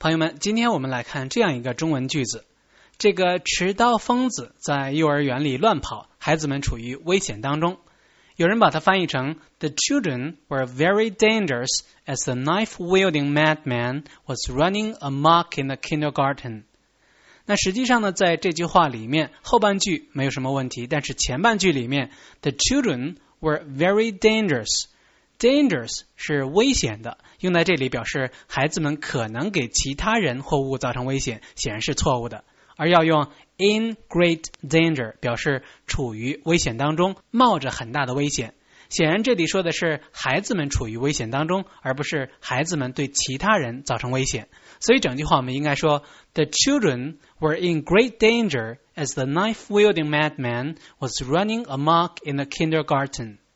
朋友们，今天我们来看这样一个中文句子。这个持刀疯子在幼儿园里乱跑，孩子们处于危险当中。有人把它翻译成 The children were very dangerous as the knife-wielding madman was running amok in the kindergarten. 那实际上呢，在这句话里面，后半句没有什么问题，但是前半句里面 The children were very dangerous。dangerous 是危险的，用在这里表示孩子们可能给其他人或物造成危险，显然是错误的。而要用 in great danger 表示处于危险当中，冒着很大的危险。显然这里说的是孩子们处于危险当中，而不是孩子们对其他人造成危险。所以整句话我们应该说 The children were in great danger as the knife-wielding madman was running amok in the kindergarten.